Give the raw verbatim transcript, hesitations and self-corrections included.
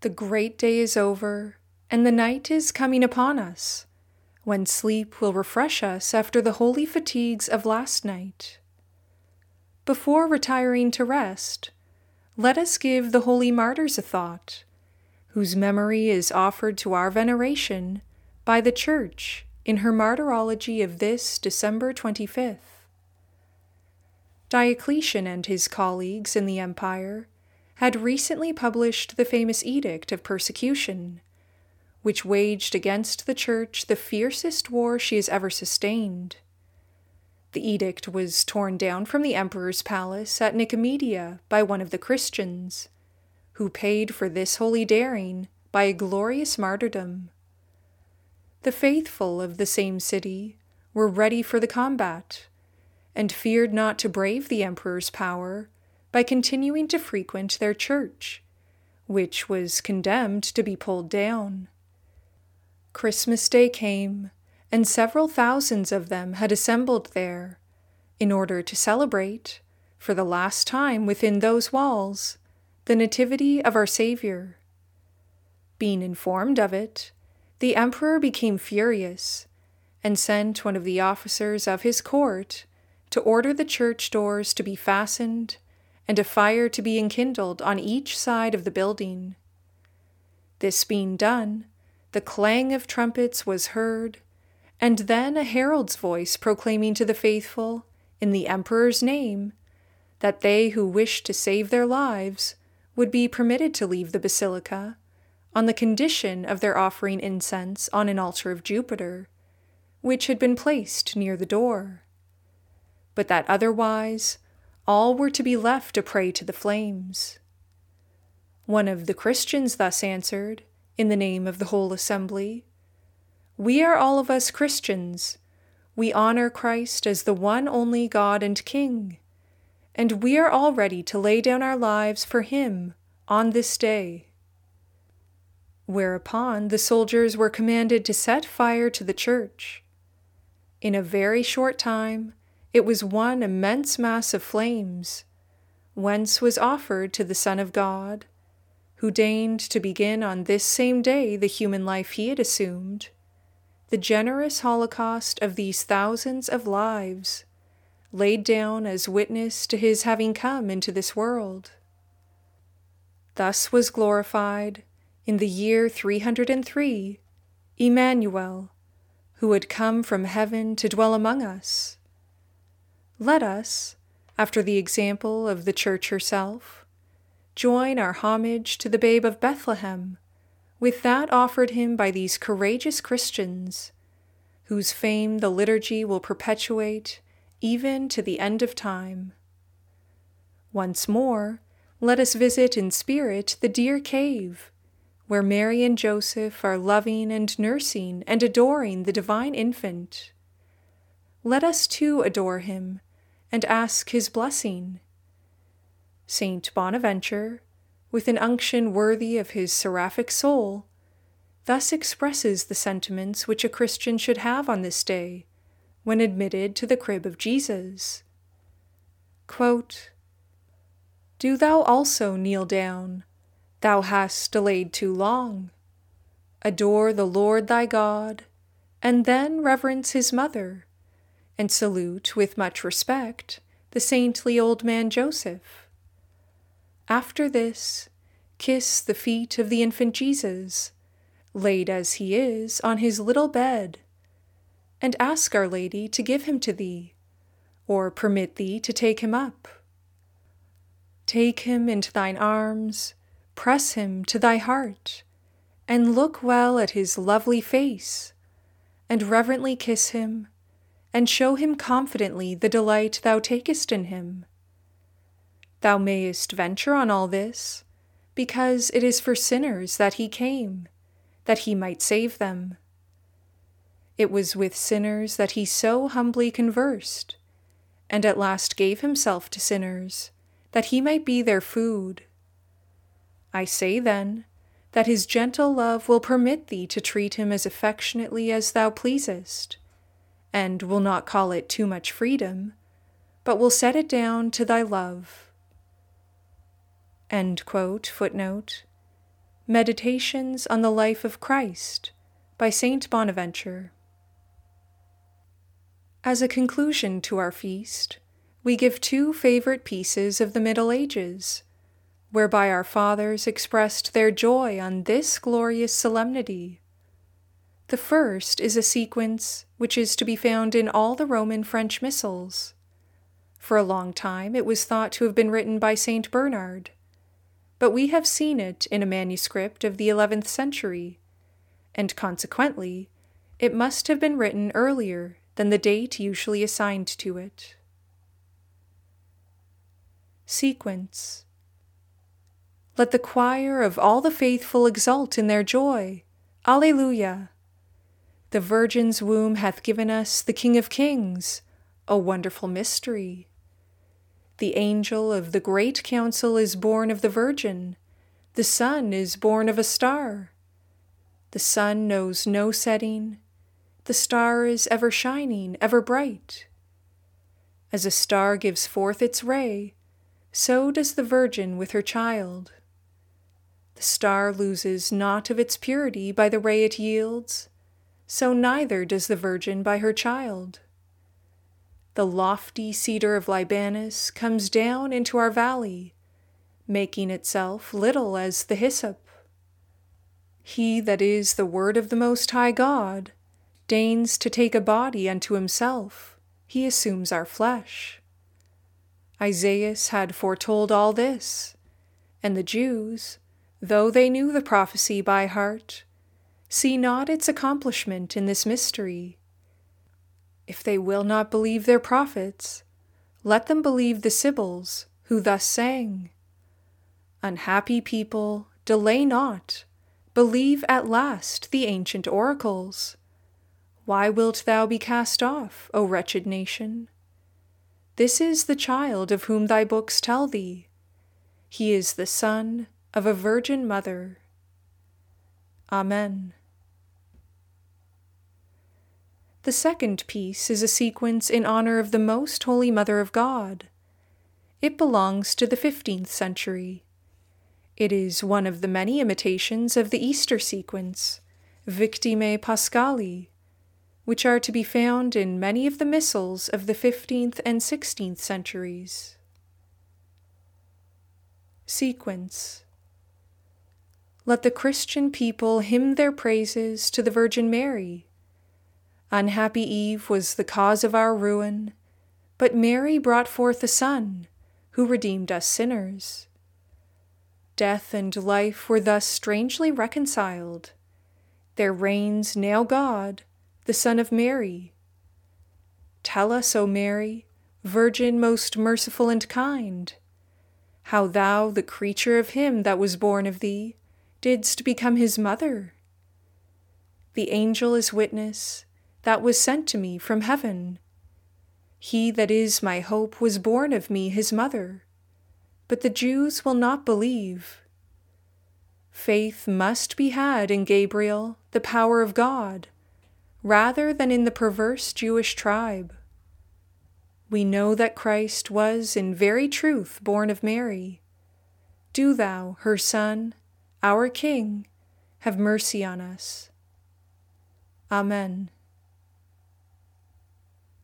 The great day is over, and the night is coming upon us, when sleep will refresh us after the holy fatigues of last night. Before retiring to rest, let us give the holy martyrs a thought, whose memory is offered to our veneration by the Church in her martyrology of this December twenty-fifth. Diocletian and his colleagues in the empire had recently published the famous Edict of Persecution, which waged against the Church the fiercest war she has ever sustained. The edict was torn down from the emperor's palace at Nicomedia by one of the Christians, who paid for this holy daring by a glorious martyrdom. The faithful of the same city were ready for the combat, and feared not to brave the emperor's power by continuing to frequent their church, which was condemned to be pulled down. Christmas Day came, and several thousands of them had assembled there, in order to celebrate, for the last time within those walls, the Nativity of our Savior. Being informed of it, the emperor became furious, and sent one of the officers of his court to order the church doors to be fastened and a fire to be enkindled on each side of the building. This being done, the clang of trumpets was heard, and then a herald's voice proclaiming to the faithful, in the emperor's name, that they who wished to save their lives would be permitted to leave the basilica, on the condition of their offering incense on an altar of Jupiter, which had been placed near the door, but that otherwise all were to be left a prey to the flames. One of the Christians thus answered, in the name of the whole assembly, "We are all of us Christians. We honor Christ as the one only God and King, and we are all ready to lay down our lives for him on this day." Whereupon the soldiers were commanded to set fire to the church. In a very short time, it was one immense mass of flames, whence was offered to the Son of God, who deigned to begin on this same day the human life he had assumed, the generous holocaust of these thousands of lives, laid down as witness to his having come into this world. Thus was glorified, in the year three hundred three, Emmanuel, who had come from heaven to dwell among us. Let us, after the example of the Church herself, join our homage to the Babe of Bethlehem with that offered him by these courageous Christians, whose fame the liturgy will perpetuate even to the end of time. Once more, let us visit in spirit the dear cave, where Mary and Joseph are loving and nursing and adoring the divine infant. Let us too adore him and ask his blessing. Saint Bonaventure, with an unction worthy of his seraphic soul, thus expresses the sentiments which a Christian should have on this day, when admitted to the crib of Jesus. Quote, "Do thou also kneel down, thou hast delayed too long. Adore the Lord thy God, and then reverence his mother, and salute with much respect the saintly old man Joseph. After this, kiss the feet of the infant Jesus, laid as he is on his little bed, and ask Our Lady to give him to thee, or permit thee to take him up. Take him into thine arms, press him to thy heart, and look well at his lovely face, and reverently kiss him, and show him confidently the delight thou takest in him. Thou mayest venture on all this, because it is for sinners that he came, that he might save them. It was with sinners that he so humbly conversed, and at last gave himself to sinners, that he might be their food. I say then, that his gentle love will permit thee to treat him as affectionately as thou pleasest, and will not call it too much freedom, but will set it down to thy love." End quote, footnote. Meditations on the Life of Christ by Saint Bonaventure. As a conclusion to our feast, we give two favorite pieces of the Middle Ages, whereby our fathers expressed their joy on this glorious solemnity. The first is a sequence which is to be found in all the Roman French missals. For a long time it was thought to have been written by Saint Bernard, but we have seen it in a manuscript of the eleventh century, and consequently it must have been written earlier than the date usually assigned to it. Sequence. Let the choir of all the faithful exult in their joy. Alleluia! The Virgin's womb hath given us the King of Kings, a wonderful mystery. The angel of the great council is born of the Virgin. The sun is born of a star. The sun knows no setting. The star is ever shining, ever bright. As a star gives forth its ray, so does the Virgin with her child. The star loses naught of its purity by the ray it yields, so neither does the Virgin by her child. The lofty cedar of Libanus comes down into our valley, making itself little as the hyssop. He that is the Word of the Most High God deigns to take a body unto himself. He assumes our flesh. Isaiah had foretold all this, and the Jews, though they knew the prophecy by heart, see not its accomplishment in this mystery. If they will not believe their prophets, let them believe the Sibyls, who thus sang, Unhappy people, delay not, believe at last the ancient oracles. Why wilt thou be cast off, O wretched nation? This is the child of whom thy books tell thee. He is the son of a virgin mother. Amen. The second piece is a sequence in honor of the Most Holy Mother of God. It belongs to the fifteenth century. It is one of the many imitations of the Easter sequence, Victimae Paschali, which are to be found in many of the missals of the fifteenth and sixteenth centuries. Sequence. Let the Christian people hymn their praises to the Virgin Mary. Unhappy Eve was the cause of our ruin, but Mary brought forth a Son, who redeemed us sinners. Death and life were thus strangely reconciled. There reigns now God, the Son of Mary. Tell us, O Mary, Virgin most merciful and kind, how thou, the creature of him that was born of thee, didst become his mother. The angel is witness, that was sent to me from heaven. He that is my hope was born of me his mother, but the Jews will not believe. Faith must be had in Gabriel, the power of God, rather than in the perverse Jewish tribe. We know that Christ was in very truth born of Mary. Do thou, her Son, our King, have mercy on us. Amen.